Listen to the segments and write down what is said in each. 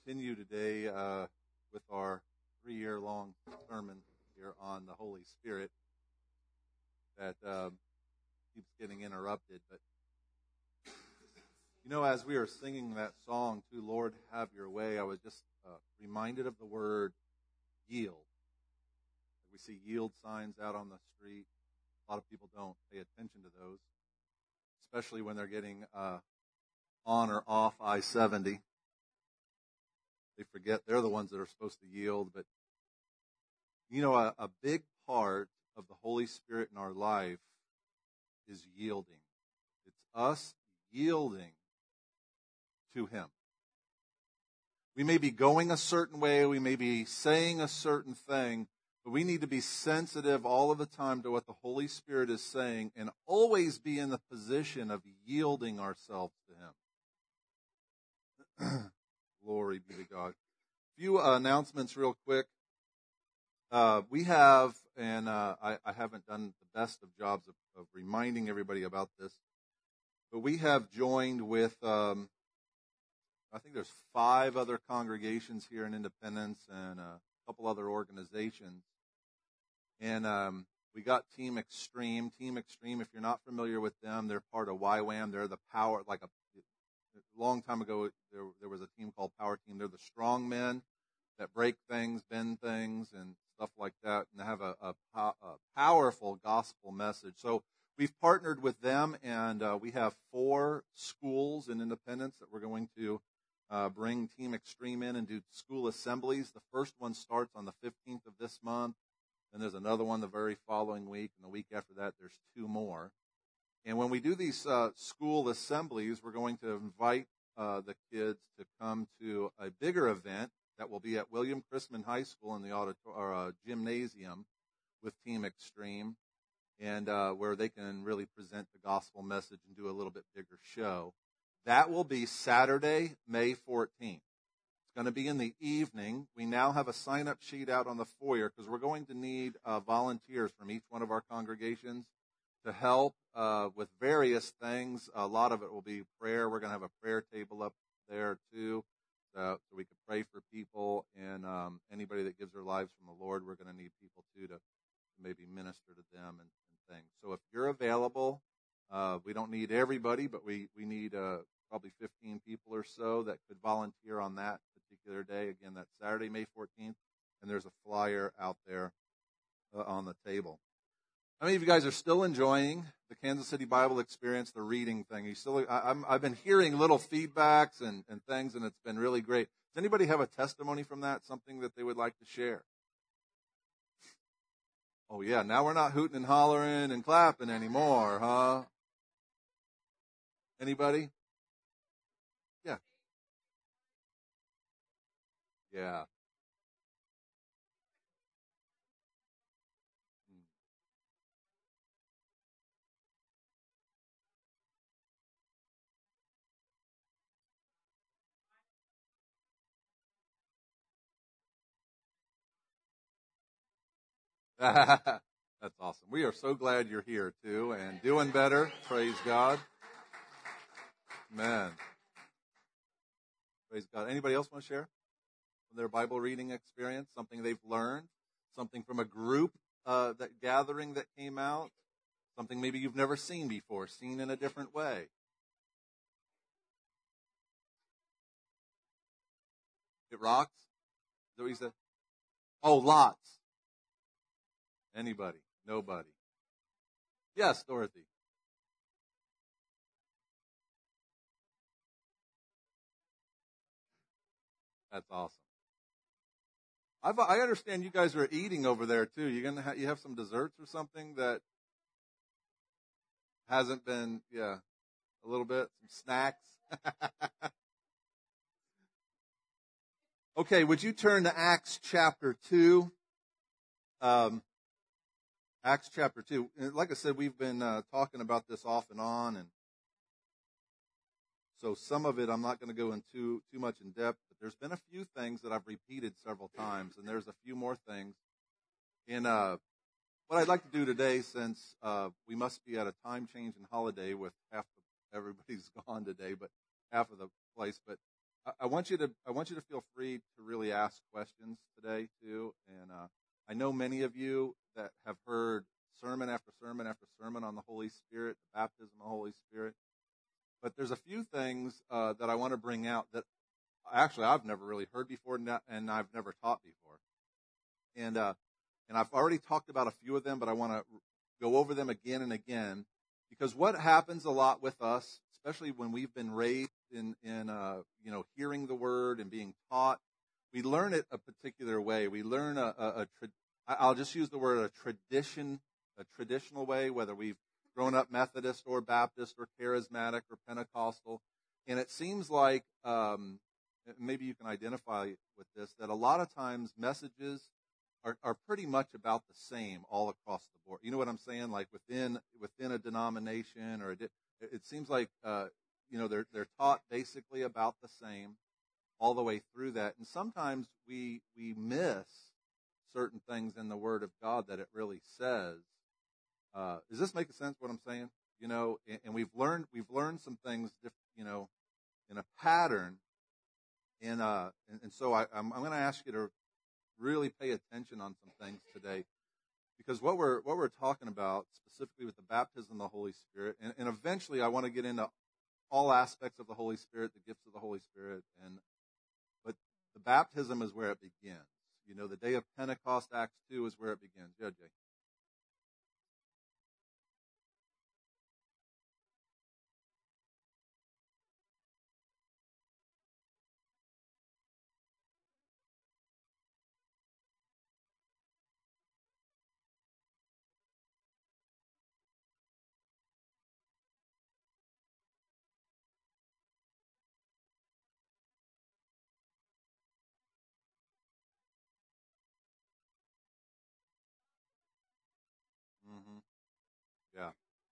continue today with our 3-year-long sermon here on the Holy Spirit that keeps getting interrupted. But, as we were singing that song, "To Lord, Have Your Way," I was just reminded of the word yield. We see yield signs out on the street. A lot of people don't pay attention to those, especially when they're getting on or off I-70. They forget they're the ones that are supposed to yield. But, a big part of the Holy Spirit in our life is yielding. It's us yielding to Him. We may be going a certain way, we may be saying a certain thing, but we need to be sensitive all of the time to what the Holy Spirit is saying and always be in the position of yielding ourselves to Him. Glory be to God. A few announcements real quick. We have, and I haven't done the best of jobs of reminding everybody about this, but we have joined with, I think there's 5 other congregations here in Independence and a couple other organizations. And we got Team Extreme. Team Extreme, if you're not familiar with them, they're part of YWAM. They're the power, like a long time ago, there was a team called Power Team. They're the strong men that break things, bend things, and stuff like that, and they have a powerful gospel message. So we've partnered with them, and we have 4 schools in Independence that we're going to bring Team Extreme in and do school assemblies. The first one starts on the 15th of this month, and there's another one the very following week, and the week after that there's 2 more. And when we do these school assemblies, we're going to invite the kids to come to a bigger event that will be at William Chrisman High School in the gymnasium with Team Extreme, and where they can really present the gospel message and do a little bit bigger show. That will be Saturday, May 14th. It's going to be in the evening. We now have a sign-up sheet out on the foyer because we're going to need volunteers from each one of our congregations to help with various things. A lot of it will be prayer. We're going to have a prayer table up there too, so we can pray for people, and anybody that gives their lives from the Lord, we're going to need people too to maybe minister to them and things. So if you're available, we don't need everybody, but we need probably 15 people or so that could volunteer on that particular day. Again, that's Saturday, May 14th, and there's a flyer out there on the table. How many of you guys are still enjoying the Kansas City Bible Experience, the reading thing? I've been hearing little feedbacks and things, and it's been really great. Does anybody have a testimony from that, something that they would like to share? Oh, yeah, now we're not hooting and hollering and clapping anymore, huh? Anybody? Yeah. Yeah. That's awesome. We are so glad you're here, too, and doing better. Praise God. Amen. Praise God. Anybody else want to share their Bible reading experience, something they've learned, something from a group gathering that came out, something maybe you've never seen before, seen in a different way? It rocks? Is that what you said? Oh, lots. Anybody? Nobody? Yes, Dorothy. That's awesome. I understand you guys are eating over there too. You have some desserts or something that hasn't been, a little bit, some snacks. Okay, would you turn to Acts chapter 2? Acts chapter 2. Like I said, we've been talking about this off and on, and so some of it I'm not going to go into too much in depth, but there's been a few things that I've repeated several times, and there's a few more things. And what I'd like to do today, since we must be at a time change and holiday with everybody's gone today, but half of the place, but I want you to feel free to really ask questions today too. And I know many of you that have heard sermon after sermon after sermon on the Holy Spirit, the baptism of the Holy Spirit. But there's a few things that I want to bring out that actually I've never really heard before, and I've never taught before. And I've already talked about a few of them, but I want to go over them again and again, because what happens a lot with us, especially when we've been raised in hearing the word and being taught, we learn it a particular way. We learn I'll just use the word a traditional way, whether we've grown up Methodist or Baptist or Charismatic or Pentecostal. And it seems like, maybe you can identify with this, that a lot of times messages are pretty much about the same all across the board. You know what I'm saying? Like within a denomination, or it seems like they're taught basically about the same all the way through that. And sometimes we miss certain things in the Word of God that it really says. Does this make sense? What I'm saying? And we've learned some things, in a pattern. And so I'm going to ask you to really pay attention on some things today, because what we're talking about specifically with the baptism of the Holy Spirit, and eventually I want to get into all aspects of the Holy Spirit, the gifts of the Holy Spirit, but the baptism is where it begins. The day of Pentecost, Acts 2, is where it begins. Yeah, Jay. Mm-hmm. Yeah.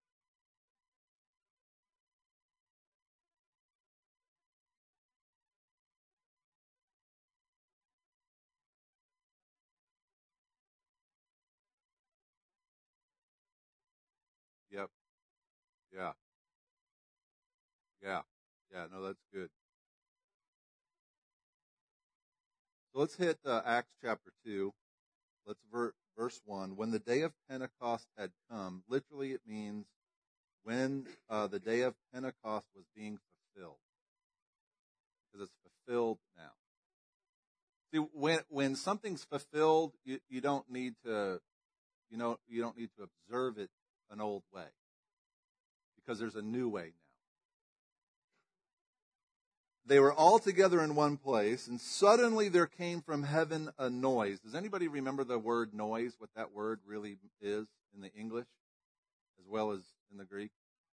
Yep. Yeah. Yeah. Yeah. No, that's good. So let's hit Acts chapter 2. Let's verse 1. When the day of Pentecost had come, literally it means when the day of Pentecost was being fulfilled, because it's fulfilled now. See, when something's fulfilled, you don't need to you don't need to observe it an old way, because there's a new way now. They were all together in one place, and suddenly there came from heaven a noise. Does anybody remember the word noise, what that word really is in the English as well as in the Greek?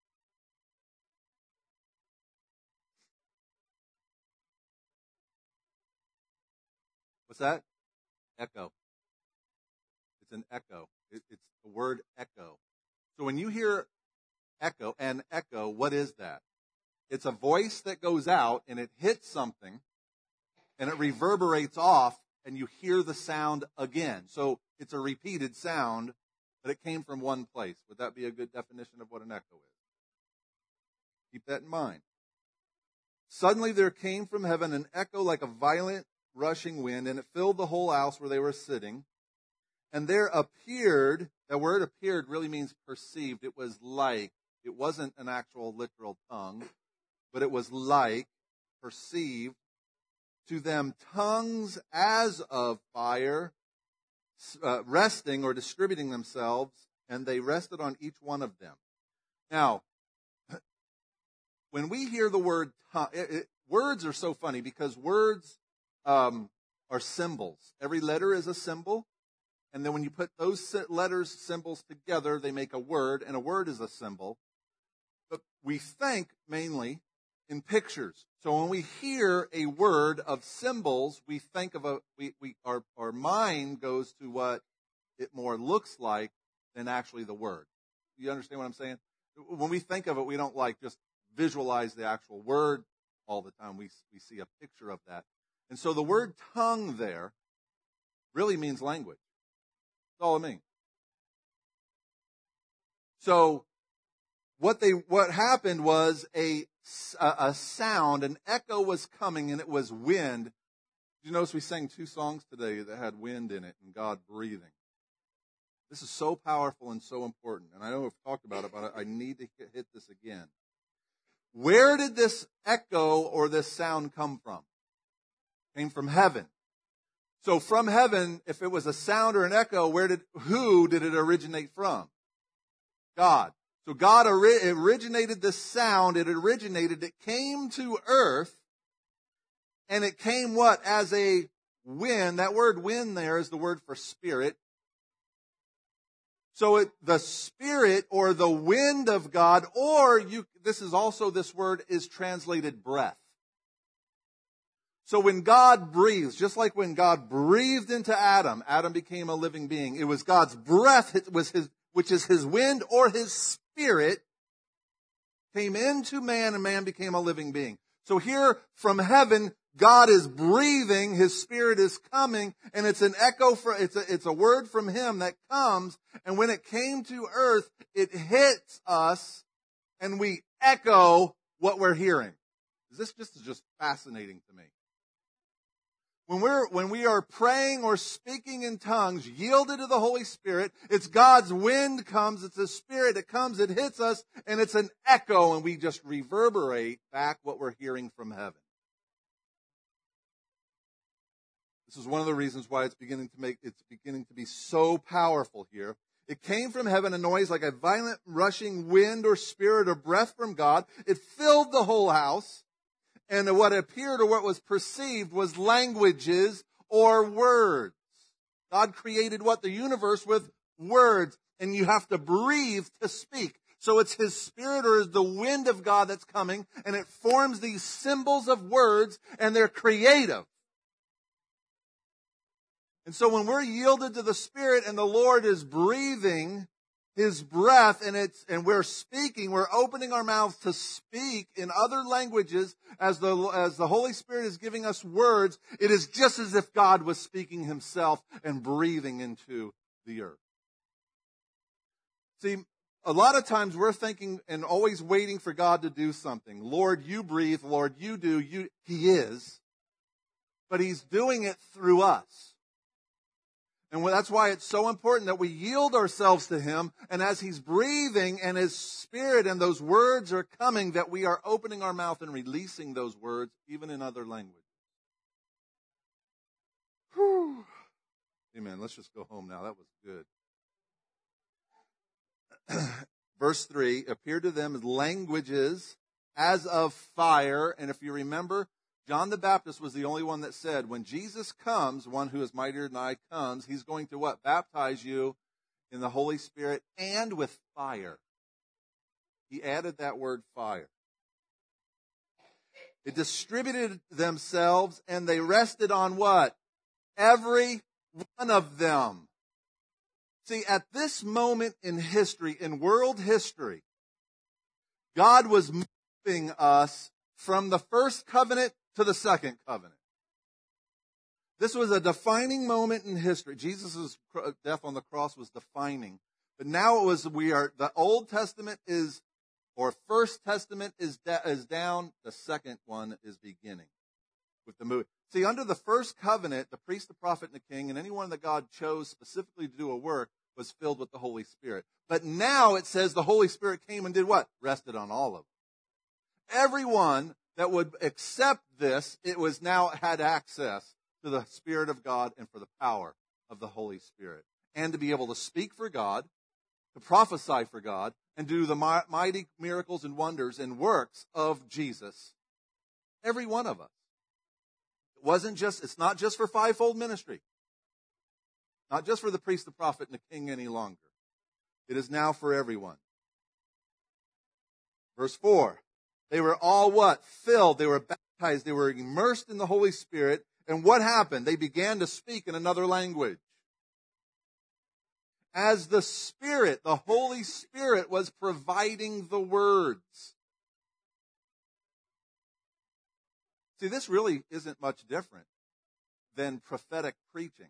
What's that? Echo. It's an echo. It's the word echo. So when you hear echo, what is that? It's a voice that goes out and it hits something and it reverberates off and you hear the sound again. So it's a repeated sound, but it came from one place. Would that be a good definition of what an echo is? Keep that in mind. Suddenly there came from heaven an echo like a violent rushing wind, and it filled the whole house where they were sitting. And there appeared, that word appeared really means perceived. It was like, it wasn't an actual literal tongue, but it was like, perceived, to them tongues as of fire, resting or distributing themselves, and they rested on each one of them. Now, when we hear the word tongue, words are so funny because words are symbols. Every letter is a symbol. And then when you put those letters, symbols together, they make a word, and a word is a symbol. But we think mainly in pictures. So when we hear a word of symbols, we think of our mind goes to what it more looks like than actually the word. You understand what I'm saying? When we think of it, we don't like just visualize the actual word all the time. We see a picture of that. And so the word tongue there really means language. That's all it means. So what happened was a sound, an echo was coming, and it was wind. Did you notice we sang 2 songs today that had wind in it and God breathing? This is so powerful and so important. And I know we've talked about it, but I need to hit this again. Where did this echo or this sound come from? It came from heaven. So from heaven, if it was a sound or an echo, who did it originate from? God. So God originated this sound. It came to earth, and it came what? As a wind. That word wind there is the word for spirit. So the spirit or the wind of God, this word is translated breath. So when God breathes, just like when God breathed into Adam, Adam became a living being. It was God's breath, which is his wind or his spirit, came into man and man became a living being. So here from heaven, God is breathing, his spirit is coming, and it's an echo it's a word from him that comes, and when it came to earth, it hits us, and we echo what we're hearing. This is just fascinating to me. When we are praying or speaking in tongues, yielded to the Holy Spirit, it's God's wind comes, it's His Spirit, it comes, it hits us, and it's an echo, and we just reverberate back what we're hearing from heaven. This is one of the reasons why it's beginning to be so powerful here. It came from heaven, a noise like a violent rushing wind or spirit or breath from God. It filled the whole house. And what appeared or what was perceived was languages or words. God created what? The universe with words. And you have to breathe to speak. So it's His Spirit or the wind of God that's coming. And it forms these symbols of words. And they're creative. And so when we're yielded to the Spirit and the Lord is breathing His breath and we're speaking, we're opening our mouths to speak in other languages as the Holy Spirit is giving us words, it is just as if God was speaking Himself and breathing into the earth. See, a lot of times we're thinking and always waiting for God to do something. Lord, you breathe. Lord, you do. He is. But He's doing it through us. And that's why it's so important that we yield ourselves to Him. And as He's breathing and His Spirit and those words are coming, that we are opening our mouth and releasing those words, even in other languages. Whew. Amen. Let's just go home now. That was good. Verse 3, appeared to them as languages as of fire. And if you remember, John the Baptist was the only one that said, when Jesus comes, one who is mightier than I comes, He's going to what? Baptize you in the Holy Spirit and with fire. He added that word fire. It distributed themselves and they rested on what? Every one of them. See, at this moment in history, in world history, God was moving us from the first covenant to the second covenant. This was a defining moment in history. Jesus' death on the cross was defining. But now the Old Testament or First Testament is down. The second one is beginning with the move. See, under the first covenant, the priest, the prophet, and the king, and anyone that God chose specifically to do a work was filled with the Holy Spirit. But now it says the Holy Spirit came and did what? Rested on all of them. Everyone that would accept this, it was now had access to the Spirit of God and for the power of the Holy Spirit. And to be able to speak for God, to prophesy for God, and do the mighty miracles and wonders and works of Jesus. Every one of us. It's not just for fivefold ministry. Not just for the priest, the prophet, and the king any longer. It is now for everyone. Verse 4. They were all what? Filled. They were baptized. They were immersed in the Holy Spirit. And what happened? They began to speak in another language. As the Spirit, the Holy Spirit, was providing the words. See, this really isn't much different than prophetic preaching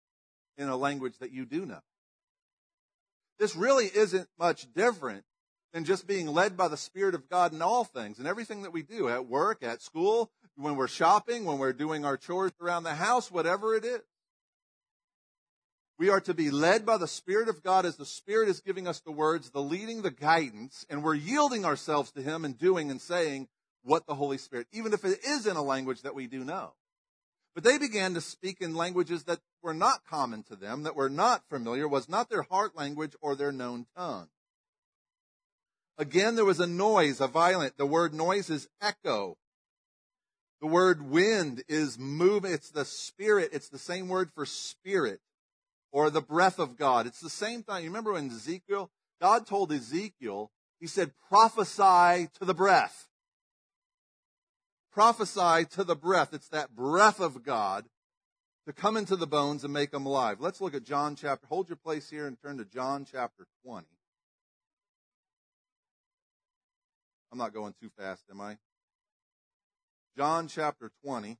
in a language that you do know. This really isn't much different than just being led by the Spirit of God in all things and everything that we do at work, at school, when we're shopping, when we're doing our chores around the house, whatever it is. We are to be led by the Spirit of God as the Spirit is giving us the words, the leading, the guidance, and we're yielding ourselves to Him and doing and saying what the Holy Spirit, even if it is in a language that we do know. But they began to speak in languages that were not common to them, that were not familiar, was not their heart language or their known tongue. Again, there was a noise, a violent. The word noise is echo. The word wind is move. It's the Spirit. It's the same word for spirit or the breath of God. It's the same thing. You remember when Ezekiel, God told Ezekiel, He said, prophesy to the breath. Prophesy to the breath. It's that breath of God to come into the bones and make them alive. Let's look at John chapter. Hold your place here and turn to John chapter 20. I'm not going too fast, am I? John chapter 20.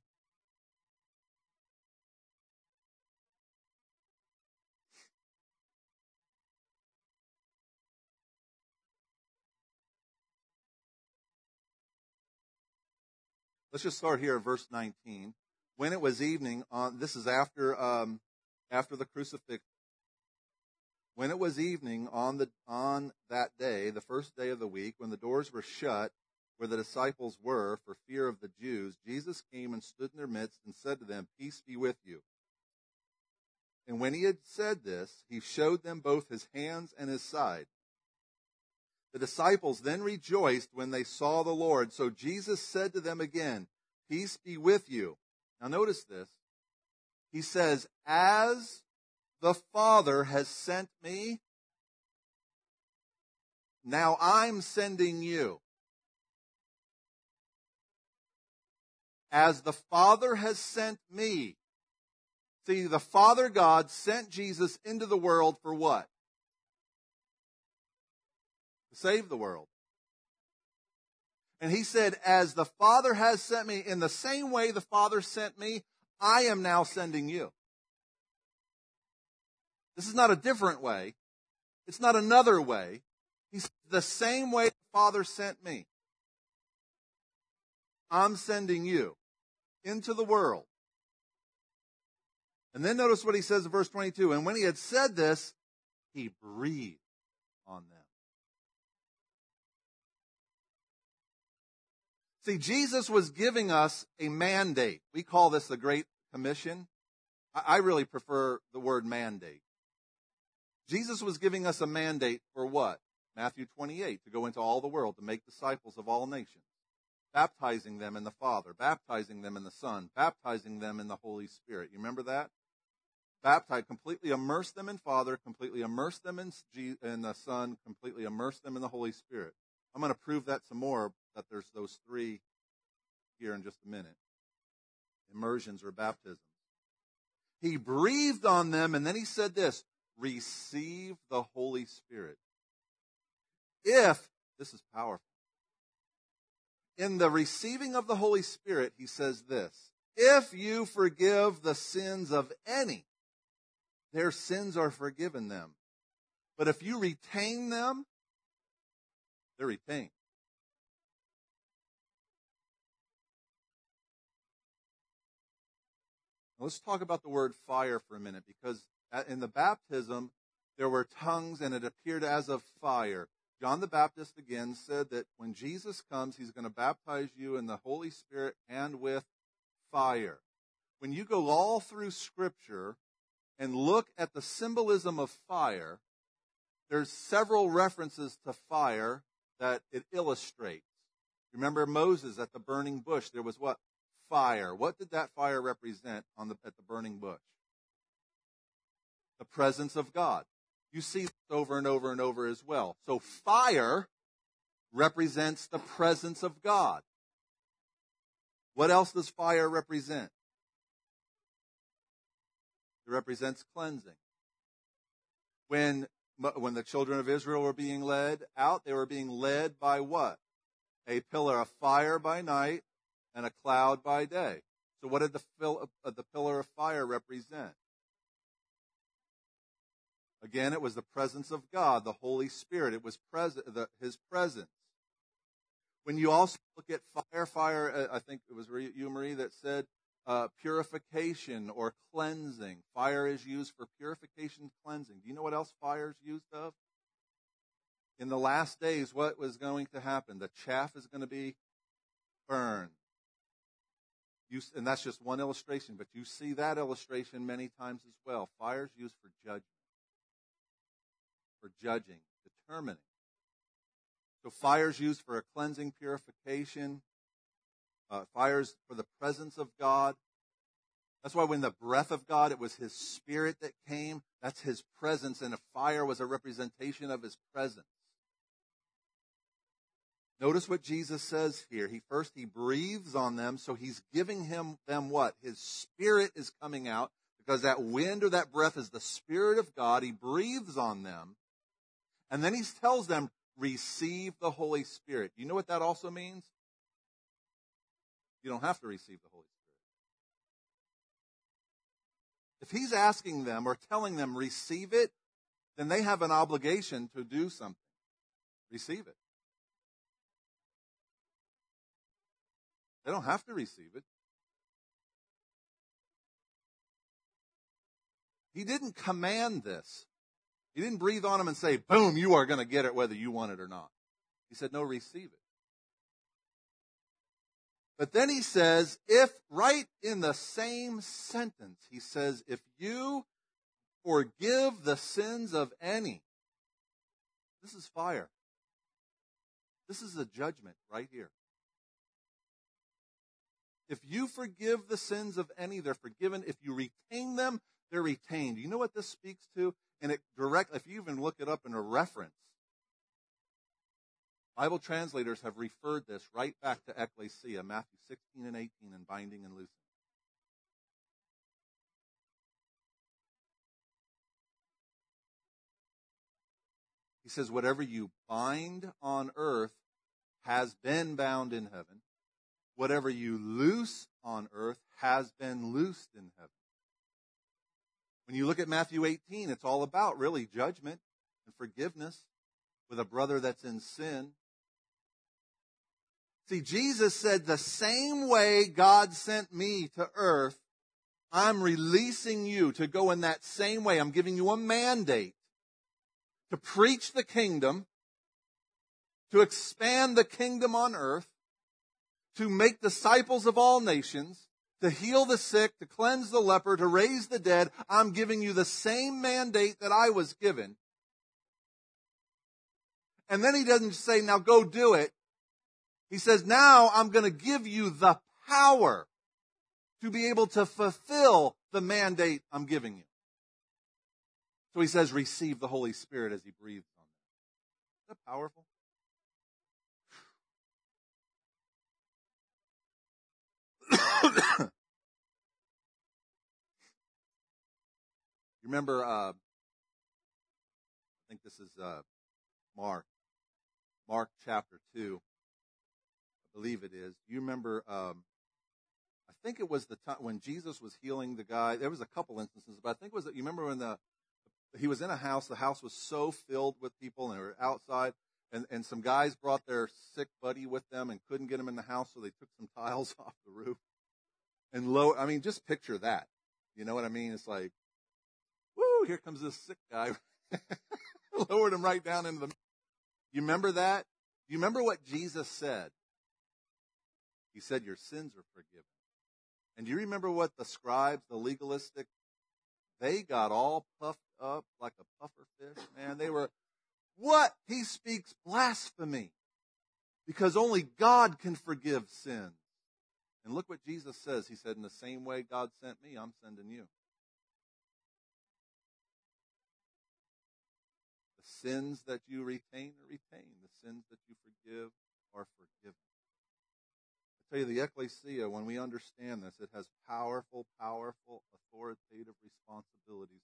Let's just start here at verse 19. When it was evening, this is after the crucifixion. When it was evening on that day, the first day of the week, when the doors were shut, where the disciples were, for fear of the Jews, Jesus came and stood in their midst and said to them, "Peace be with you." And when He had said this, He showed them both His hands and His side. The disciples then rejoiced when they saw the Lord. So Jesus said to them again, "Peace be with you." Now notice this. He says, "As the Father has sent me, now I'm sending you." As the Father has sent me. See, the Father God sent Jesus into the world for what? To save the world. And He said, as the Father has sent me, in the same way the Father sent me, I am now sending you. This is not a different way. It's not another way. He's the same way the Father sent me. I'm sending you into the world. And then notice what He says in verse 22. And when He had said this, He breathed on them. See, Jesus was giving us a mandate. We call this the Great Commission. I really prefer the word mandate. Jesus was giving us a mandate for what? Matthew 28, to go into all the world, to make disciples of all nations, baptizing them in the Father, baptizing them in the Son, baptizing them in the Holy Spirit. You remember that? Baptize, completely immerse them in Father, completely immerse them in the Son, completely immerse them in the Holy Spirit. I'm going to prove that some more, that there's those three here in just a minute. Immersions or baptisms. He breathed on them, and then He said this, receive the Holy Spirit. This is powerful. In the receiving of the Holy Spirit, He says this, if you forgive the sins of any, their sins are forgiven them. But if you retain them, they're retained. Now let's talk about the word fire for a minute, because in the baptism, there were tongues and it appeared as of fire. John the Baptist again said that when Jesus comes, He's going to baptize you in the Holy Spirit and with fire. When you go all through Scripture and look at the symbolism of fire, there's several references to fire that it illustrates. Remember Moses at the burning bush, there was what? Fire. What did that fire represent at the burning bush? The presence of God. You see this over and over and over as well. So fire represents the presence of God. What else does fire represent? It represents cleansing. When the children of Israel were being led out, they were being led by what? A pillar of fire by night and a cloud by day. So what did the pillar of fire represent? Again, it was the presence of God, the Holy Spirit. It was His presence. When you also look at fire, I think it was you, Marie, that said purification or cleansing. Fire is used for purification, cleansing. Do you know what else fire is used of? In the last days, what was going to happen? The chaff is going to be burned. And that's just one illustration, but you see that illustration many times as well. Fire is used for judging, determining. So fire is used for a cleansing, purification. Fire is for the presence of God. That's why when the breath of God, it was His Spirit that came. That's His presence, and a fire was a representation of His presence. Notice what Jesus says here. He breathes on them, so He's giving them what? His Spirit is coming out, because that wind or that breath is the Spirit of God. He breathes on them, and then He tells them, receive the Holy Spirit. You know what that also means? You don't have to receive the Holy Spirit. If He's asking them or telling them receive it, then they have an obligation to do something. Receive it. They don't have to receive it. He didn't command this. He didn't breathe on them and say, boom, you are going to get it whether you want it or not. He said, no, receive it. But then He says, right in the same sentence, He says, if you forgive the sins of any, this is fire. This is a judgment right here. If you forgive the sins of any, they're forgiven. If you retain them, they're retained. You know what this speaks to? And it directly, if you even look it up in a reference, Bible translators have referred this right back to ecclesia, Matthew 16 and 18, and binding and loosing. He says, whatever you bind on earth has been bound in heaven. Whatever you loose on earth has been loosed in heaven. When you look at Matthew 18, it's all about really judgment and forgiveness with a brother that's in sin. See, Jesus said, the same way God sent me to earth, I'm releasing you to go in that same way. I'm giving you a mandate to preach the kingdom, to expand the kingdom on earth, to make disciples of all nations, to heal the sick, to cleanse the leper, to raise the dead. I'm giving you the same mandate that I was given. And then He doesn't say, now go do it. He says, now I'm going to give you the power to be able to fulfill the mandate I'm giving you. So He says, receive the Holy Spirit as He breathes on them. Isn't that powerful? You remember, I think this is Mark chapter 2. I believe it is. You remember, I think it was the time when Jesus was healing the guy. There was a couple instances, but I think it was, you remember when he was in a house, the house was so filled with people and they were outside, and some guys brought their sick buddy with them and couldn't get him in the house, so they took some tiles off the roof. And just picture that. You know what I mean? It's like, woo, here comes this sick guy. Lowered him right down into the... You remember that? You remember what Jesus said? He said, your sins are forgiven. And do you remember what the scribes, the legalistic, they got all puffed up like a puffer fish? Man, they were, what? He speaks blasphemy. Because only God can forgive sins. And look what Jesus says. He said, in the same way God sent me, I'm sending you. The sins that you retain are retained. The sins that you forgive are forgiven. I tell you, the ecclesia, when we understand this, it has powerful, powerful, authoritative responsibilities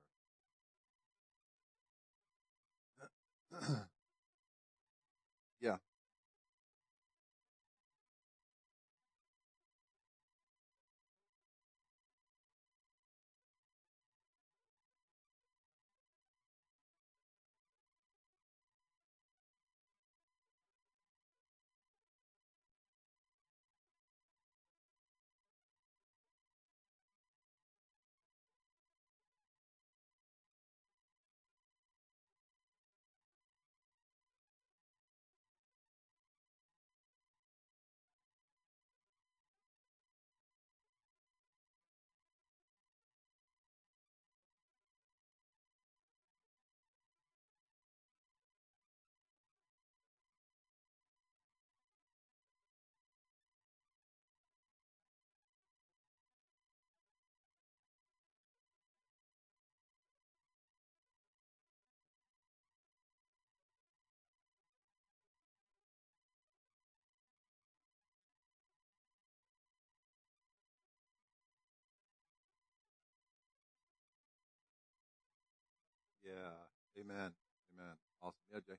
in the earth. Yeah. Yeah. Amen. Amen. Awesome. Yeah, Jay.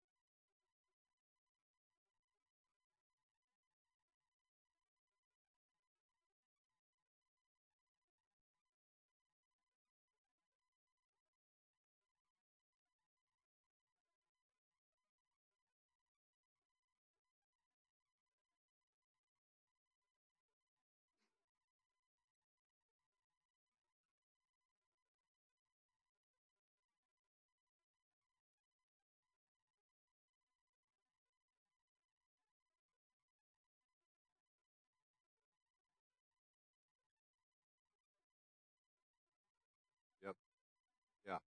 Yep. Yeah.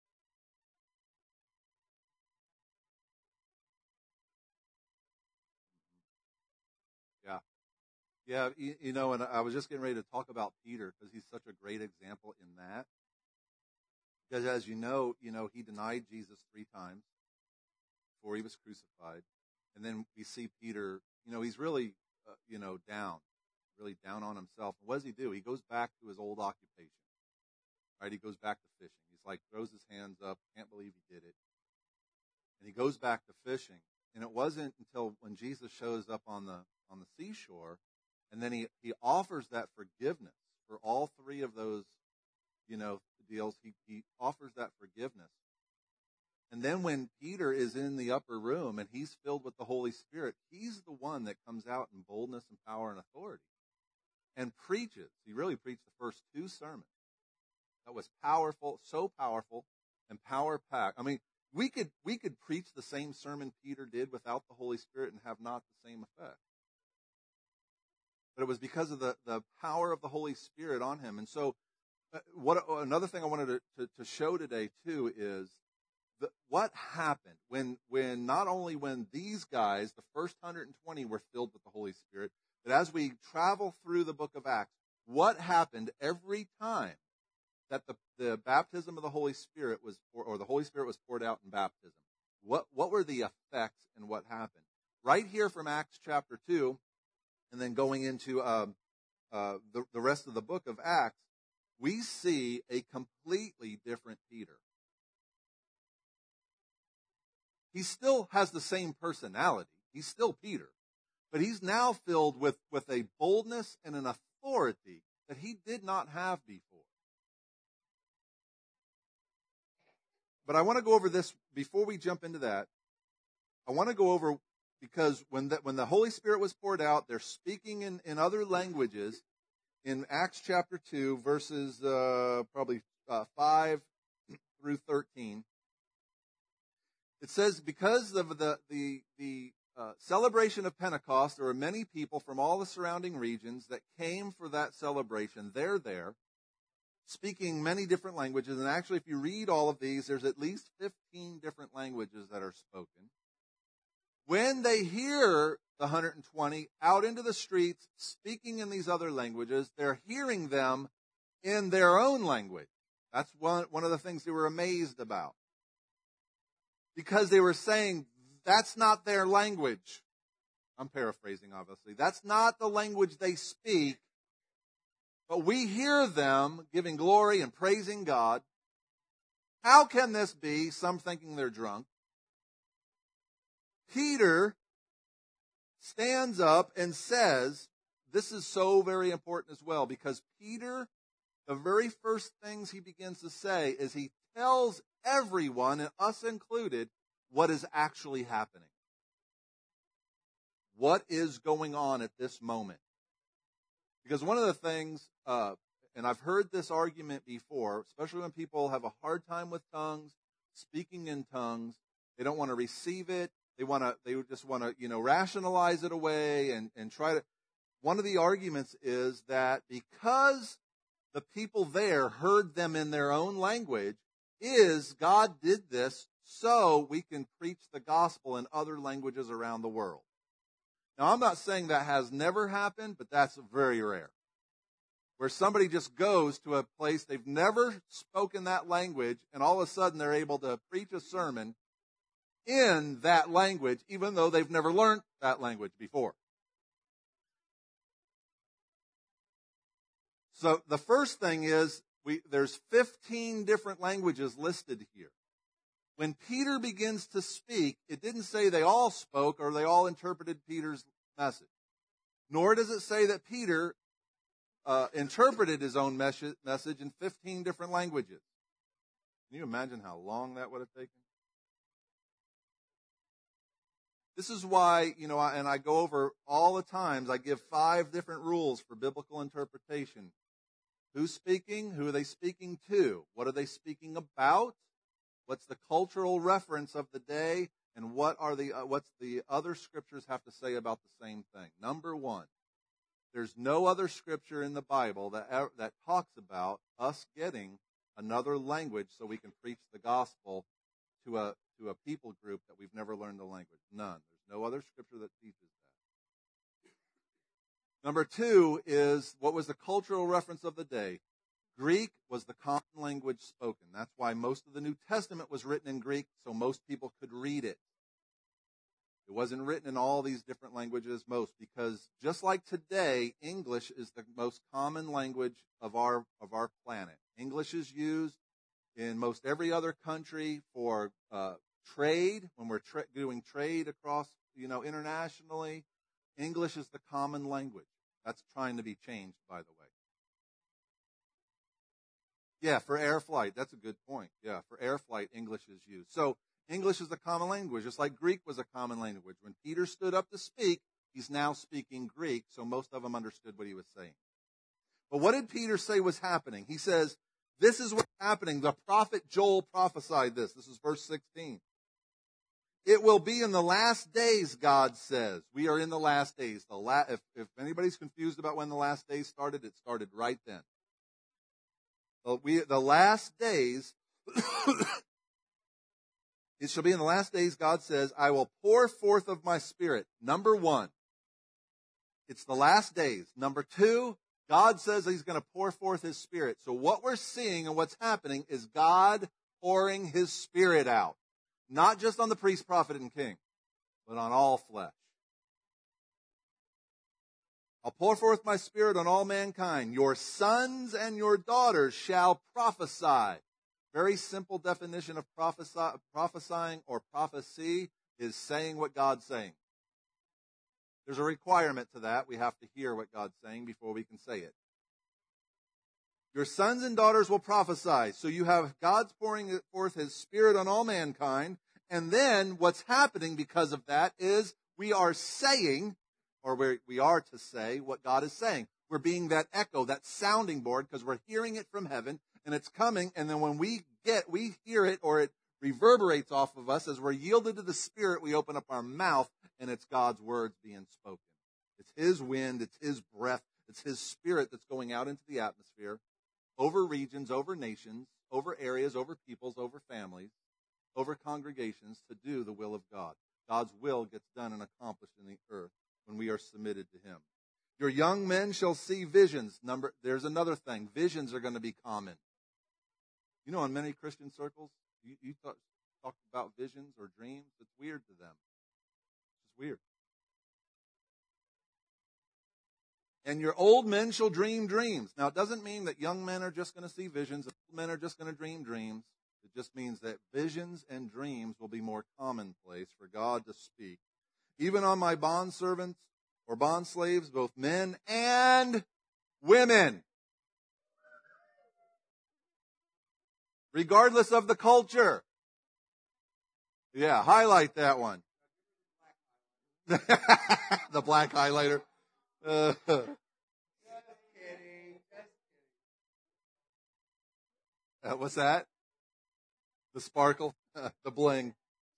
Yeah. Yeah. And I was just getting ready to talk about Peter because he's such a great example in that. Because as he denied Jesus 3 times before he was crucified. And then we see Peter, he's really, down, really down on himself. And what does he do? He goes back to his old occupation, right? He goes back to fishing. He's like, throws his hands up, can't believe he did it. And he goes back to fishing. And it wasn't until when Jesus shows up on the seashore, and then he offers that forgiveness for all 3 of those, deals. He offers that forgiveness. And then when Peter is in the upper room and he's filled with the Holy Spirit, he's the one that comes out in boldness and power and authority and preaches. He really preached the first 2 sermons. That was powerful, so powerful and power packed. I mean, we could preach the same sermon Peter did without the Holy Spirit and have not the same effect. But it was because of the power of the Holy Spirit on him. And so another thing I wanted to show today too is what happened when not only when these guys, the first 120, were filled with the Holy Spirit, but as we travel through the book of Acts, what happened every time that the baptism of the Holy Spirit was, or the Holy Spirit was poured out in baptism? What were the effects and what happened? Right here from Acts chapter 2, and then going into the rest of the book of Acts, we see a completely different Peter. He still has the same personality. He's still Peter. But he's now filled with a boldness and an authority that he did not have before. But I want to go over this before we jump into that. I want to go over, because when the Holy Spirit was poured out, they're speaking in other languages in Acts chapter 2, verses probably 5 through 13. It says, because of the celebration of Pentecost, there were many people from all the surrounding regions that came for that celebration. They're there, speaking many different languages. And actually, if you read all of these, there's at least 15 different languages that are spoken. When they hear the 120 out into the streets speaking in these other languages, they're hearing them in their own language. That's one of the things they were amazed about. Because they were saying, that's not their language. I'm paraphrasing, obviously. That's not the language they speak. But we hear them giving glory and praising God. How can this be? Some thinking they're drunk. Peter stands up and says, this is so very important as well, because Peter, the very first things he begins to say is he tells everyone, and us included, what is actually happening. What is going on at this moment? Because one of the things, and I've heard this argument before, especially when people have a hard time with tongues, speaking in tongues, they don't want to receive it. They just want to, rationalize it away and try to. One of the arguments is that because the people there heard them in their own language, is God did this so we can preach the gospel in other languages around the world. Now, I'm not saying that has never happened, but that's very rare. Where somebody just goes to a place they've never spoken that language, and all of a sudden they're able to preach a sermon in that language, even though they've never learned that language before. So the first thing is, there's 15 different languages listed here. When Peter begins to speak, it didn't say they all spoke or they all interpreted Peter's message. Nor does it say that Peter interpreted his own message in 15 different languages. Can you imagine how long that would have taken? This is why, and I go over all the times, I give 5 different rules for biblical interpretation. Who's speaking? Who are they speaking to? What are they speaking about? What's the cultural reference of the day? And what's the other scriptures have to say about the same thing? Number 1, there's no other scripture in the Bible that talks about us getting another language so we can preach the gospel to a people group that we've never learned the language. None. There's no other scripture that teaches that. Number 2 is, what was the cultural reference of the day? Greek was the common language spoken. That's why most of the New Testament was written in Greek, so most people could read it. It wasn't written in all these different languages, because just like today, English is the most common language of our planet. English is used in most every other country for trade, when we're doing trade across, internationally. English is the common language. That's trying to be changed, by the way. Yeah, for air flight. That's a good point. Yeah, for air flight, English is used. So English is the common language, just like Greek was a common language. When Peter stood up to speak, he's now speaking Greek, so most of them understood what he was saying. But what did Peter say was happening? He says, this is what's happening. The prophet Joel prophesied this. This is verse 16. It will be in the last days, God says. We are in the last days. If anybody's confused about when the last days started, it started right then. The last days, it shall be in the last days, God says, I will pour forth of my Spirit. Number 1, it's the last days. Number 2, God says He's going to pour forth His Spirit. So what we're seeing and what's happening is God pouring His Spirit out. Not just on the priest, prophet, and king, but on all flesh. I'll pour forth my Spirit on all mankind. Your sons and your daughters shall prophesy. Very simple definition of prophesying or prophecy is saying what God's saying. There's a requirement to that. We have to hear what God's saying before we can say it. Your sons and daughters will prophesy. So you have God's pouring forth His Spirit on all mankind. And then what's happening because of that is we are saying, or we are to say what God is saying. We're being that echo, that sounding board, because we're hearing it from heaven, and it's coming, and then when we hear it, or it reverberates off of us, as we're yielded to the Spirit, we open up our mouth, and it's God's words being spoken. It's His wind, it's His breath, it's His Spirit that's going out into the atmosphere, over regions, over nations, over areas, over peoples, over families, over congregations, to do the will of God. God's will gets done and accomplished in the earth when we are submitted to Him. Your young men shall see visions. There's another thing. Visions are going to be common. In many Christian circles, you talk about visions or dreams. It's weird to them. It's weird. And your old men shall dream dreams. Now, it doesn't mean that young men are just going to see visions. Old men are just going to dream dreams. It just means that visions and dreams will be more commonplace for God to speak. Even on my bondservants or bondslaves, both men and women. Regardless of the culture. Yeah, highlight that one. The black highlighter. Just kidding. What's that? The sparkle, the bling.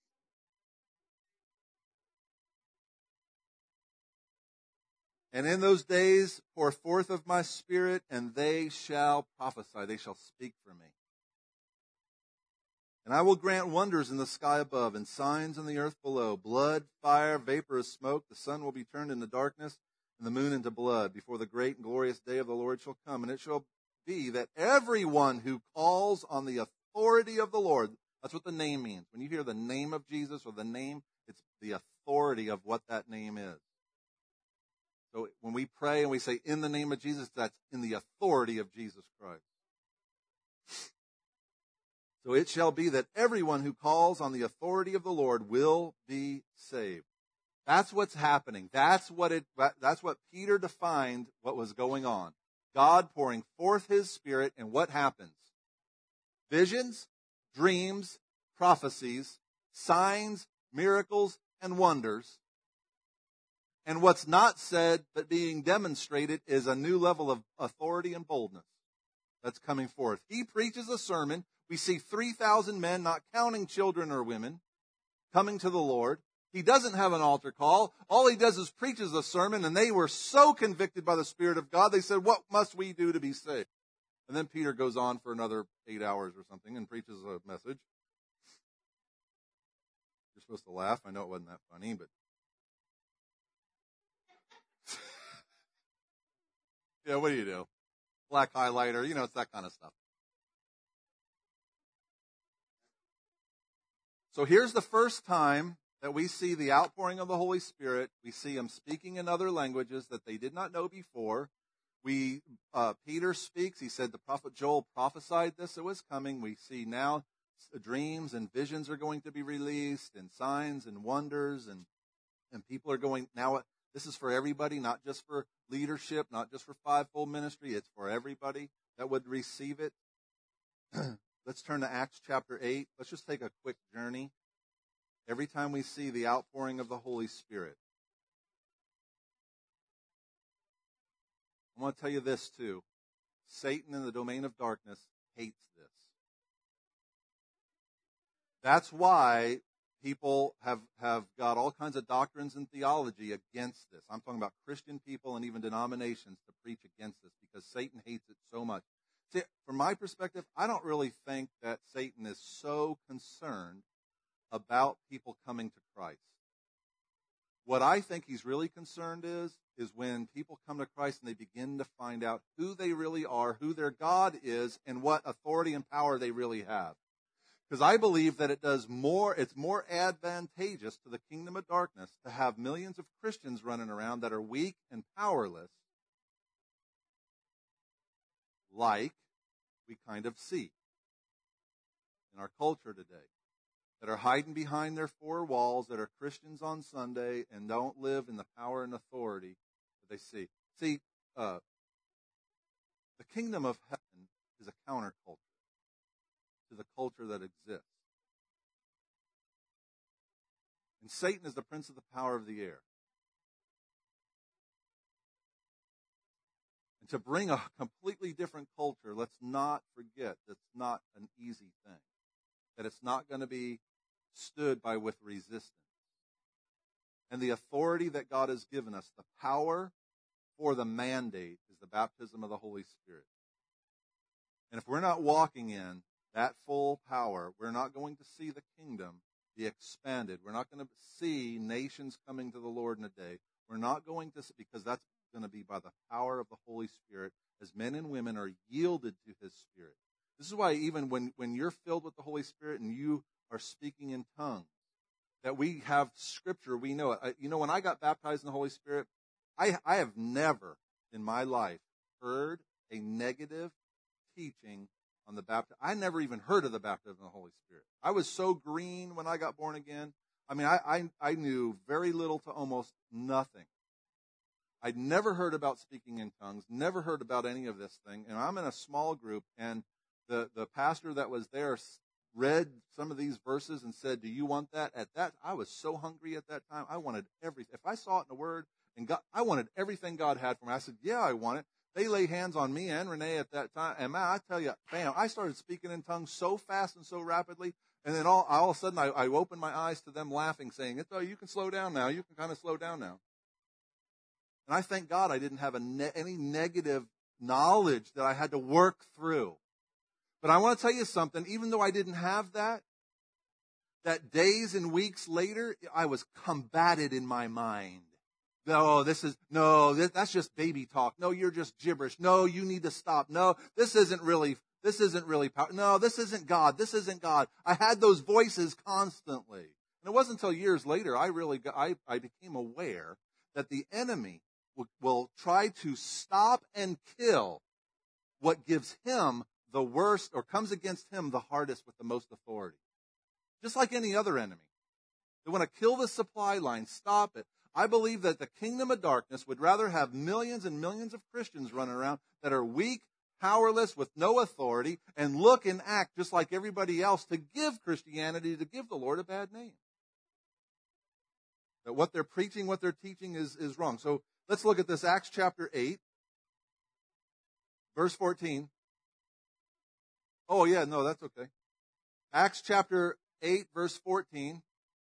And in those days pour forth of my Spirit, and they shall prophesy. They shall speak for me. And I will grant wonders in the sky above, and signs in the earth below, blood, fire, vapor of smoke. The sun will be turned into darkness, and the moon into blood, before the great and glorious day of the Lord shall come. And it shall be that everyone who calls on the authority of the Lord, that's what the name means. When you hear the name of Jesus or the name, it's the authority of what that name is. So when we pray and we say, in the name of Jesus, that's in the authority of Jesus Christ. So it shall be that everyone who calls on the authority of the Lord will be saved. That's what's happening. That's what Peter defined what was going on. God pouring forth his Spirit, and what happens? Visions, dreams, prophecies, signs, miracles, and wonders. And what's not said but being demonstrated is a new level of authority and boldness that's coming forth. He preaches a sermon. We see 3,000 men, not counting children or women, coming to the Lord. He doesn't have an altar call. All he does is preaches a sermon, and they were so convicted by the Spirit of God, they said, what must we do to be saved? And then Peter goes on for another 8 hours or something and preaches a message. You're supposed to laugh. I know it wasn't that funny, but yeah, what do you do? Black highlighter, it's that kind of stuff. So here's the first time that we see the outpouring of the Holy Spirit. We see him speaking in other languages that they did not know before. Peter speaks. He said the prophet Joel prophesied this. It was coming. We see now dreams and visions are going to be released, and signs and wonders, and people are going now. This is for everybody, not just for leadership, not just for fivefold ministry. It's for everybody that would receive it. Let's turn to Acts chapter 8. Let's just take a quick journey. Every time we see the outpouring of the Holy Spirit, I want to tell you this too. Satan in the domain of darkness hates this. That's why people have got all kinds of doctrines and theology against this. I'm talking about Christian people and even denominations to preach against this because Satan hates it so much. See, from my perspective, I don't really think that Satan is so concerned about people coming to Christ. What I think he's really concerned is when people come to Christ and they begin to find out who they really are, who their God is, and what authority and power they really have. Because I believe that it's more advantageous to the kingdom of darkness to have millions of Christians running around that are weak and powerless, like we kind of see in our culture today, that are hiding behind their four walls, that are Christians on Sunday and don't live in the power and authority that they see. See, the kingdom of heaven is a counterculture to the culture that exists. And Satan is the prince of the power of the air. And to bring a completely different culture, let's not forget that's not an easy thing. That it's not going to be stood by with resistance. And the authority that God has given us, the power for the mandate, is the baptism of the Holy Spirit. And if we're not walking in that full power, we're not going to see the kingdom be expanded. We're not going to see nations coming to the Lord in a day. We're not going to see, because that's going to be by the power of the Holy Spirit as men and women are yielded to his Spirit. This is why even when you're filled with the Holy Spirit and you are speaking in tongues, that we have Scripture, we know it. When I got baptized in the Holy Spirit, I have never in my life heard a negative teaching on the baptism. I never even heard of the baptism of the Holy Spirit. I was so green when I got born again. I mean, I knew very little to almost nothing. I'd never heard about speaking in tongues, never heard about any of this thing. And I'm in a small group, and the pastor that was there read some of these verses and said, "Do you want that?" At that, I was so hungry at that time. I wanted everything. If I saw it in the Word, and God, I wanted everything God had for me. I said, "Yeah, I want it." They laid hands on me and Renee at that time, and man, I tell you, bam! I started speaking in tongues so fast and so rapidly, and then all of a sudden, I opened my eyes to them laughing, saying, "It's you can slow down now. You can kind of slow down now." And I thank God I didn't have any negative knowledge that I had to work through. But I want to tell you something, even though I didn't have that days and weeks later, I was combated in my mind. No, that's just baby talk. No, you're just gibberish. No, you need to stop. No, this isn't really power. No, this isn't God. This isn't God. I had those voices constantly. And it wasn't until years later I became aware that the enemy will try to stop and kill what gives him the worst, or comes against him the hardest with the most authority. Just like any other enemy. They want to kill the supply line, stop it. I believe that the kingdom of darkness would rather have millions and millions of Christians running around that are weak, powerless, with no authority, and look and act just like everybody else to give Christianity, to give the Lord a bad name. That what they're preaching, what they're teaching is wrong. So let's look at this, Acts chapter 8, verse 14. Oh yeah, no, that's okay. Acts chapter 8, verse 14.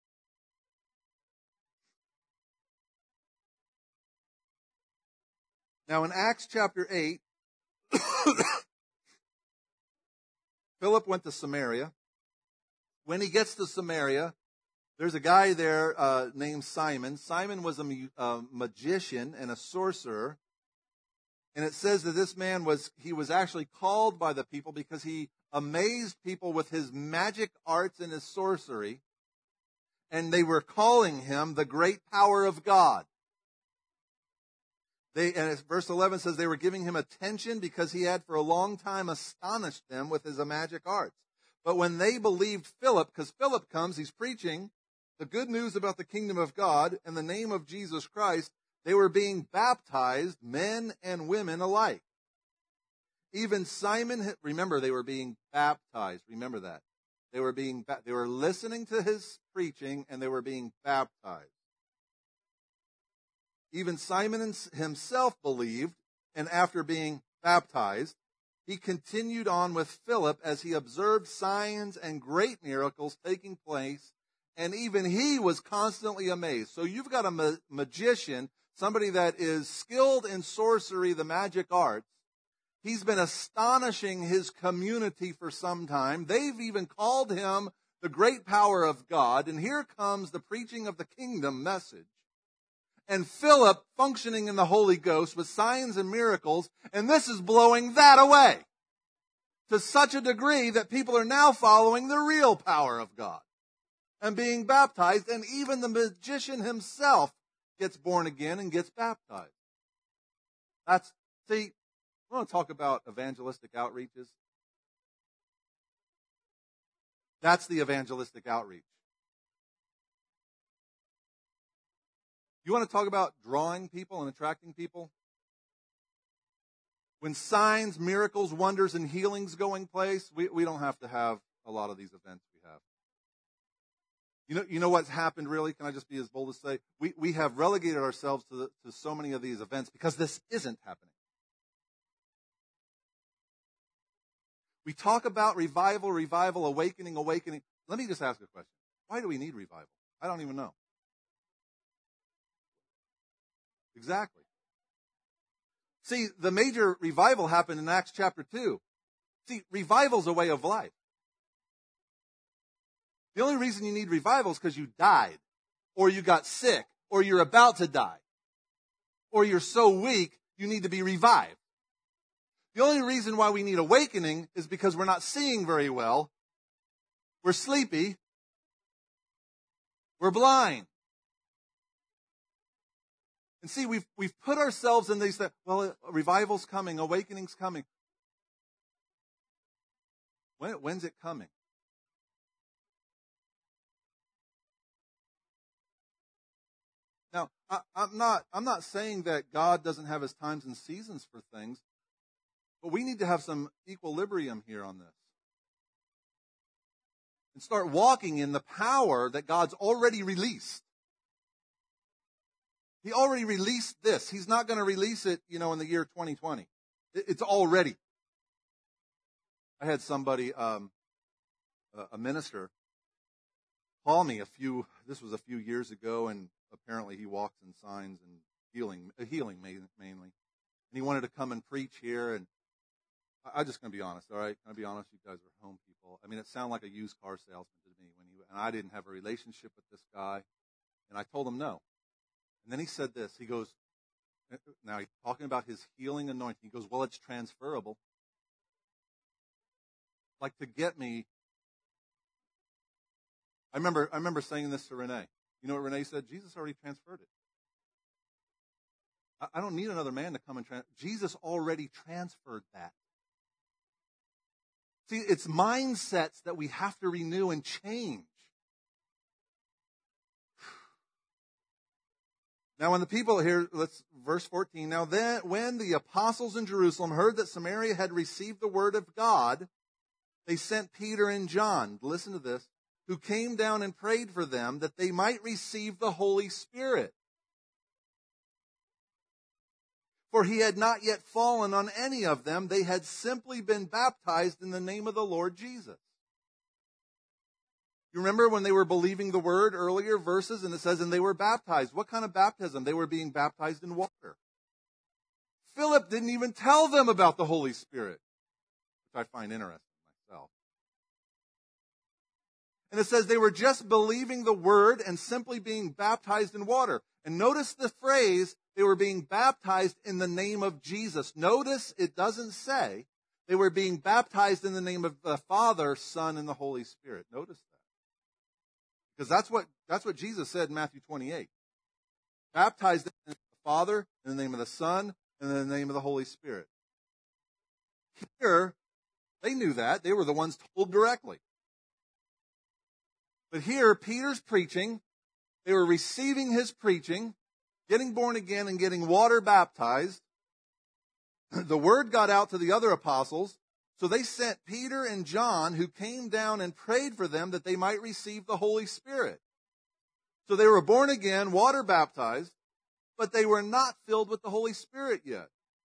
Now in Acts chapter 8, Philip went to Samaria. When he gets to Samaria, there's a guy there named Simon. Simon was a magician and a sorcerer. And it says that this man was actually called by the people because he amazed people with his magic arts and his sorcery. And they were calling him the great power of God. And verse 11 says they were giving him attention because he had for a long time astonished them with his magic arts. But when they believed Philip, because Philip comes, he's preaching the good news about the kingdom of God and the name of Jesus Christ, they were being baptized, men and women alike. Even Simon, remember, they were being baptized. Remember that. They were listening to his preaching and they were being baptized. Even Simon himself believed, and after being baptized, he continued on with Philip as he observed signs and great miracles taking place, and even he was constantly amazed. So you've got a magician, somebody that is skilled in sorcery, the magic arts. He's been astonishing his community for some time. They've even called him the great power of God, and here comes the preaching of the kingdom message. And Philip functioning in the Holy Ghost with signs and miracles, and this is blowing that away to such a degree that people are now following the real power of God and being baptized, and even the magician himself gets born again and gets baptized. We want to talk about evangelistic outreaches. That's the evangelistic outreach. You want to talk about drawing people and attracting people? When signs, miracles, wonders, and healings going place, we don't have to have a lot of these events we have. You know what's happened really? Can I just be as bold as say? We have relegated ourselves to so many of these events because this isn't happening. We talk about revival, awakening. Let me just ask a question. Why do we need revival? I don't even know. Exactly. See, the major revival happened in Acts chapter 2. See, revival's a way of life. The only reason you need revival is because you died, or you got sick, or you're about to die, or you're so weak you need to be revived. The only reason why we need awakening is because we're not seeing very well, we're sleepy, we're blind. And see, we've put ourselves in these, well, revival's coming, awakening's coming. When's it coming? Now, I'm not saying that God doesn't have his times and seasons for things, but we need to have some equilibrium here on this. And start walking in the power that God's already released. He already released this. He's not going to release it, in the year 2020. It's already. I had somebody, a minister, call me this was a few years ago, and apparently he walks in signs and healing mainly. And he wanted to come and preach here, and I'm just going to be honest, all right? Can I be honest? You guys are home people. I mean, it sounded like a used car salesman to me, and I didn't have a relationship with this guy, and I told him no. And then he said this. He goes, now he's talking about his healing anointing. He goes, well, it's transferable. Like, to get me. I remember saying this to Renee. You know what Renee said? Jesus already transferred it. I don't need another man to come and Jesus already transferred that. See, it's mindsets that we have to renew and change. Now when the people here, verse 14, now then, when the apostles in Jerusalem heard that Samaria had received the word of God, they sent Peter and John, listen to this, who came down and prayed for them that they might receive the Holy Spirit. For he had not yet fallen on any of them. They had simply been baptized in the name of the Lord Jesus. You remember when they were believing the word earlier verses, and it says, and they were baptized. What kind of baptism? They were being baptized in water. Philip didn't even tell them about the Holy Spirit, which I find interesting myself. And it says they were just believing the word and simply being baptized in water. And notice the phrase, they were being baptized in the name of Jesus. Notice it doesn't say they were being baptized in the name of the Father, Son, and the Holy Spirit. Notice that. Because that's what Jesus said in Matthew 28. Baptized in the name of the Father, in the name of the Son, and in the name of the Holy Spirit. Here, they knew that. They were the ones told directly. But here, Peter's preaching. They were receiving his preaching, getting born again and getting water baptized. The word got out to the other apostles. So they sent Peter and John, who came down and prayed for them that they might receive the Holy Spirit. So they were born again, water baptized, but they were not filled with the Holy Spirit yet.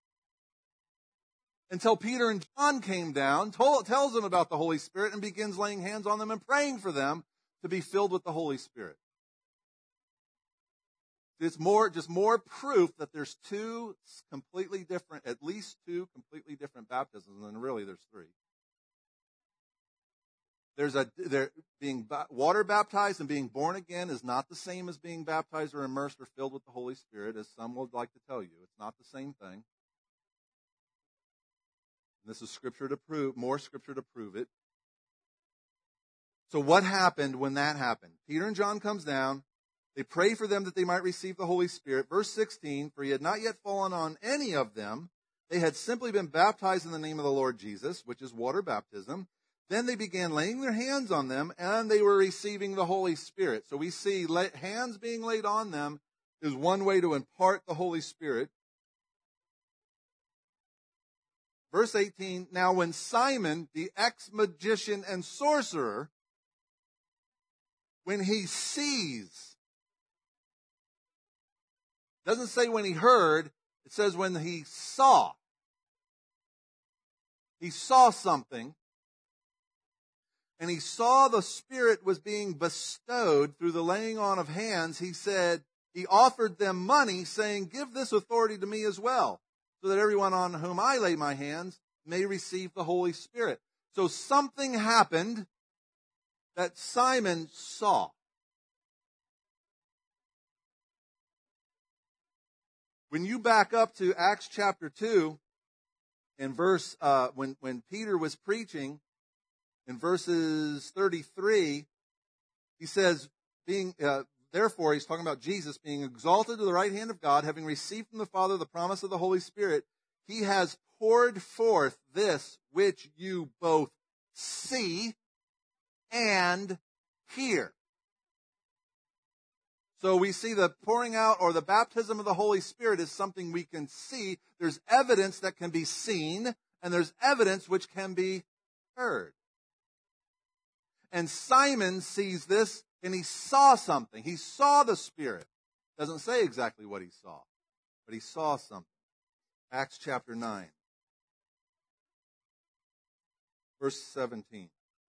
Until Peter and John came down, tells them about the Holy Spirit, and begins laying hands on them and praying for them to be filled with the Holy Spirit. It's just more proof that there's at least two completely different baptisms, and really there's three. They're being water baptized and being born again is not the same as being baptized or immersed or filled with the Holy Spirit, as some would like to tell you. It's not the same thing. And this is more scripture to prove it. So what happened when that happened? Peter and John comes down. They pray for them that they might receive the Holy Spirit. Verse 16, for he had not yet fallen on any of them. They had simply been baptized in the name of the Lord Jesus, which is water baptism. Then they began laying their hands on them, and they were receiving the Holy Spirit. So we see hands being laid on them is one way to impart the Holy Spirit. Verse 18, now when Simon, the ex-magician and sorcerer, when he sees, doesn't say when he heard, it says when he saw. He saw something, and he saw the Spirit was being bestowed through the laying on of hands. He offered them money, saying, give this authority to me as well, so that everyone on whom I lay my hands may receive the Holy Spirit. So something happened that Simon saw. When you back up to Acts chapter 2, in verse, when Peter was preaching, in verses 33, he says, therefore, he's talking about Jesus being exalted to the right hand of God, having received from the Father the promise of the Holy Spirit, he has poured forth this which you both see and hear. So we see the pouring out or the baptism of the Holy Spirit is something we can see. There's evidence that can be seen, and there's evidence which can be heard. And Simon sees this, and he saw something. He saw the Spirit. Doesn't say exactly what he saw, but he saw something. Acts chapter 9, verse 17.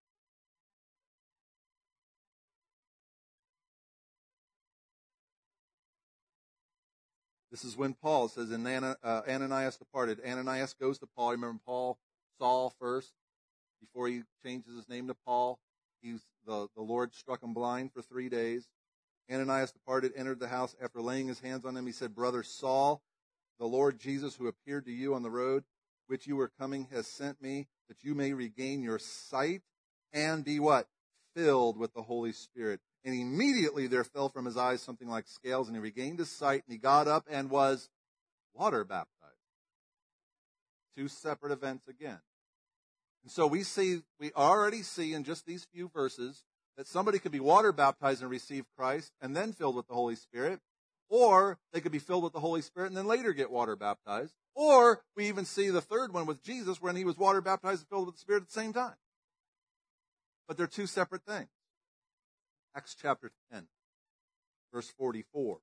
This is when Paul says, and Ananias departed. Ananias goes to Paul. Remember Saul first, before he changes his name to Paul. The Lord struck him blind for 3 days. Ananias departed, entered the house. After laying his hands on him, he said, Brother Saul, the Lord Jesus, who appeared to you on the road, which you were coming, has sent me, that you may regain your sight and be what? Filled with the Holy Spirit. And immediately there fell from his eyes something like scales, and he regained his sight, and he got up and was water baptized. Two separate events again. And so we already see in just these few verses that somebody could be water baptized and receive Christ and then filled with the Holy Spirit, or they could be filled with the Holy Spirit and then later get water baptized, or we even see the third one with Jesus when he was water baptized and filled with the Spirit at the same time. But they're two separate things. Acts chapter 10, verse 44.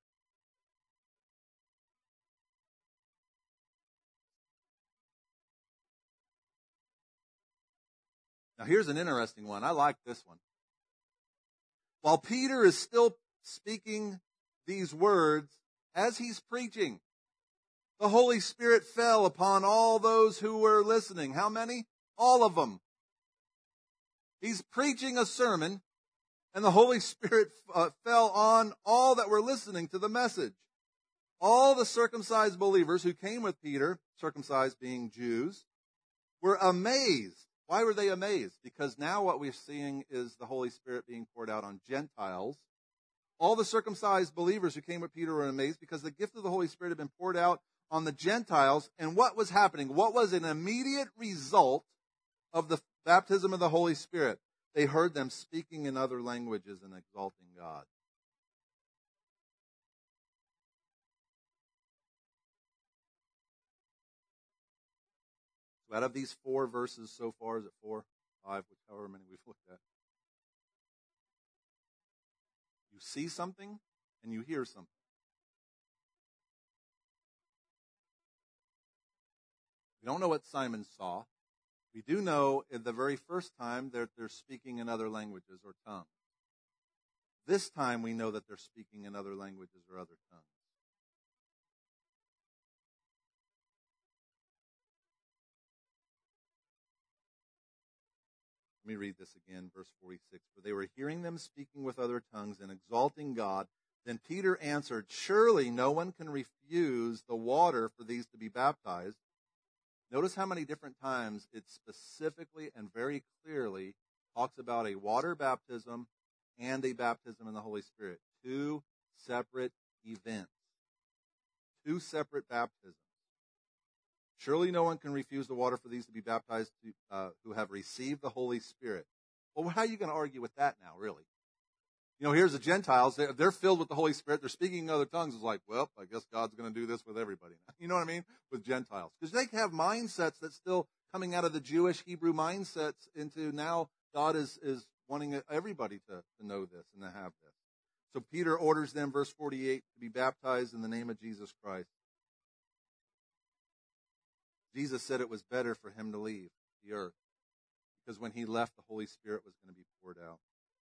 Now here's an interesting one. I like this one. While Peter is still speaking these words, as he's preaching, the Holy Spirit fell upon all those who were listening. How many? All of them. He's preaching a sermon, and the Holy Spirit fell on all that were listening to the message. All the circumcised believers who came with Peter, circumcised being Jews, were amazed. Why were they amazed? Because now what we're seeing is the Holy Spirit being poured out on Gentiles. All the circumcised believers who came with Peter were amazed because the gift of the Holy Spirit had been poured out on the Gentiles. And what was happening? What was an immediate result of the baptism of the Holy Spirit? They heard them speaking in other languages and exalting God. So out of these 4 verses so far, is it 4, 5, however many we've looked at? You see something and you hear something. We don't know what Simon saw. We do know in the very first time that they're speaking in other languages or tongues. This time we know that they're speaking in other languages or other tongues. Let me read this again, verse 46. For they were hearing them speaking with other tongues and exalting God. Then Peter answered, surely no one can refuse the water for these to be baptized. Notice how many different times it specifically and very clearly talks about a water baptism and a baptism in the Holy Spirit. 2 separate events. 2 separate baptisms. Surely no one can refuse the water for these to be baptized who have received the Holy Spirit. Well, how are you going to argue with that now, really? You know, here's the Gentiles. They're filled with the Holy Spirit. They're speaking in other tongues. It's like, well, I guess God's going to do this with everybody now. You know what I mean? With Gentiles. Because they have mindsets that's still coming out of the Jewish Hebrew mindsets into now God is wanting everybody to know this and to have this. So Peter orders them, verse 48, to be baptized in the name of Jesus Christ. Jesus said it was better for him to leave the earth because when he left, the Holy Spirit was going to be poured out.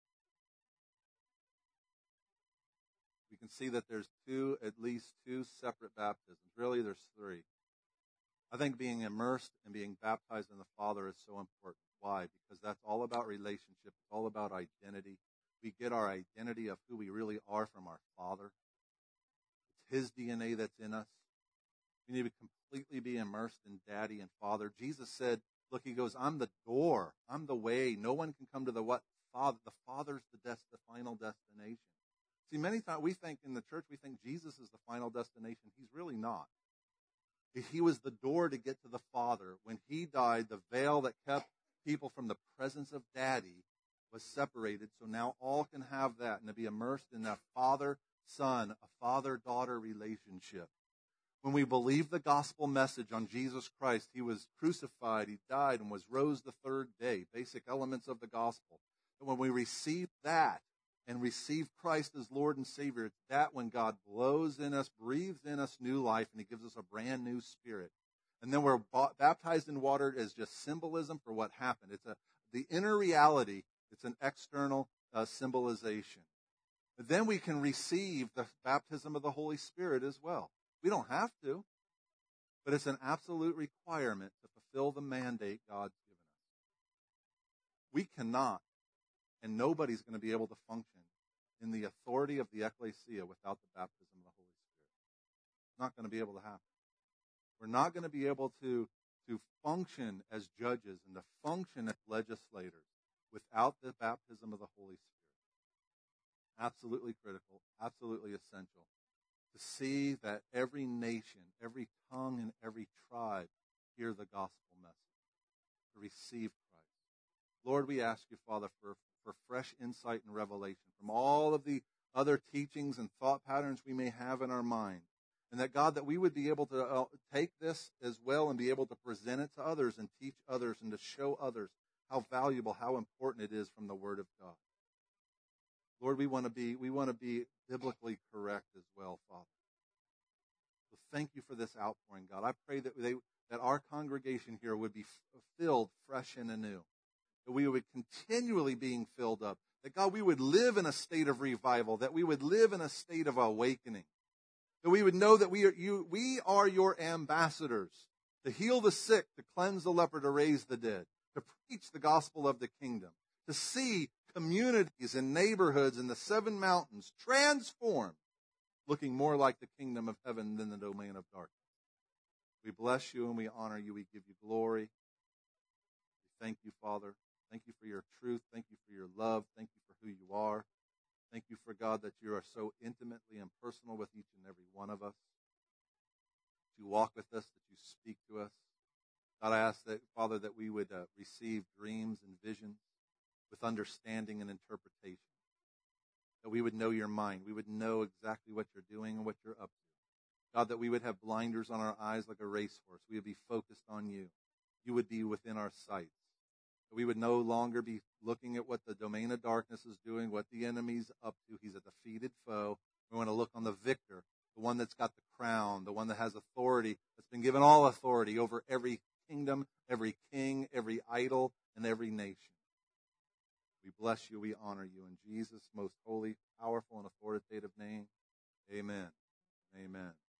We can see that there's at least two separate baptisms. Really, there's 3. I think being immersed and being baptized in the Father is so important. Why? Because that's all about relationship. It's all about identity. We get our identity of who we really are from our Father. It's his DNA that's in us. We need to completely be immersed in Daddy and Father. Jesus said, look, he goes, I'm the door. I'm the way. No one can come to the what? Father. The Father's the final destination. See, many times we think in the church, we think Jesus is the final destination. He's really not. He was the door to get to the Father. When he died, the veil that kept people from the presence of Daddy was separated. So now all can have that and to be immersed in that father-son, a father-daughter relationship. When we believe the gospel message on Jesus Christ, he was crucified, he died, and was rose the 3rd day. Basic elements of the gospel. And when we receive that and receive Christ as Lord and Savior, it's that when God blows in us, breathes in us new life, and he gives us a brand new spirit. And then we're baptized in water as just symbolism for what happened. It's the inner reality. It's an external symbolization. But then we can receive the baptism of the Holy Spirit as well. We don't have to, but it's an absolute requirement to fulfill the mandate God's given us. We cannot, and nobody's going to be able to function in the authority of the ecclesia without the baptism of the Holy Spirit. It's not going to be able to happen. We're not going to be able to function as judges and to function as legislators without the baptism of the Holy Spirit. Absolutely critical, absolutely essential. To see that every nation, every tongue, and every tribe hear the gospel message, to receive Christ. Lord, we ask you, Father, for fresh insight and revelation from all of the other teachings and thought patterns we may have in our mind. And that, God, that we would be able to take this as well and be able to present it to others and teach others and to show others how valuable, how important it is from the Word of God. Lord, we want to be biblically correct as well, Father. So thank you for this outpouring, God. I pray that our congregation here would be filled fresh and anew. That we would continually being filled up. That, God, we would live in a state of revival. That we would live in a state of awakening. That we would know that we are your ambassadors to heal the sick, to cleanse the leper, to raise the dead, to preach the gospel of the kingdom, to see communities and neighborhoods in the 7 mountains transformed, looking more like the kingdom of heaven than the domain of darkness. We bless you and we honor you. We give you glory. We thank you, Father. Thank you for your truth. Thank you for your love. Thank you for who you are. Thank you for, God, that you are so intimately and personal with each and every one of us. That you walk with us, that you speak to us. God, I ask that, Father, that we would receive dreams and visions with understanding and interpretation. That we would know your mind. We would know exactly what you're doing and what you're up to. God, that we would have blinders on our eyes like a racehorse. We would be focused on you. You would be within our sights. That we would no longer be looking at what the domain of darkness is doing, what the enemy's up to. He's a defeated foe. We want to look on the victor, the one that's got the crown, the one that has authority, that's been given all authority over every kingdom, every king, every idol, and every nation. We bless you. We honor you in Jesus' most holy, powerful, and authoritative name. Amen. Amen.